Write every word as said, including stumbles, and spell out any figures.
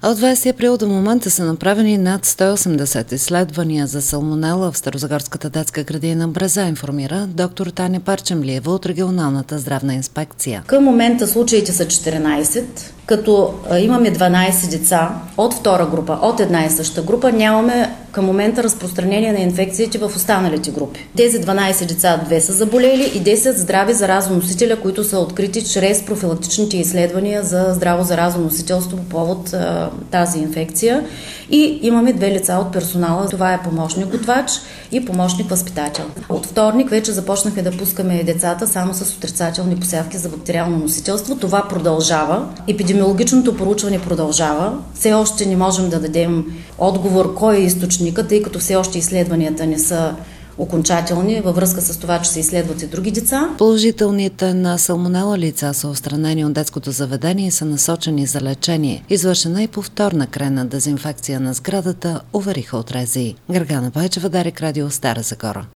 От двадесети април до момента са направени над сто и осемдесет изследвания за салмонела в Старозагорската детска градина Бреза, информира доктор Таня Парчемлиева от регионалната здравна инспекция. Към момента случаите са четиринадесет, като имаме дванадесет деца от втора група, от една и съща група. Нямаме към момента разпространение на инфекциите в останалите групи. Тези дванадесет деца, две са заболели и десет здрави заразоносителя, които са открити чрез профилактичните изследвания за здраво заразоносителство по повод а, тази инфекция. И имаме две лица от персонала. Това е помощник готвач и помощник възпитател. От вторник вече започнахме да пускаме децата само с отрицателни посявки за бактериално носителство. Това продължава. Епидемиологичното проучване продължава. Все още не можем да дадем отговор кой е източника, тъй като все още изследванията не са окончателни във връзка с това, че се изследват и други деца. Положителните на салмонела лица са отстранени от детското заведение и са насочени за лечение. Извършена и повторна крайна дезинфекция на сградата, увериха от РЗИ. Гергана Пайчева, Дарик Радио, Стара Загора.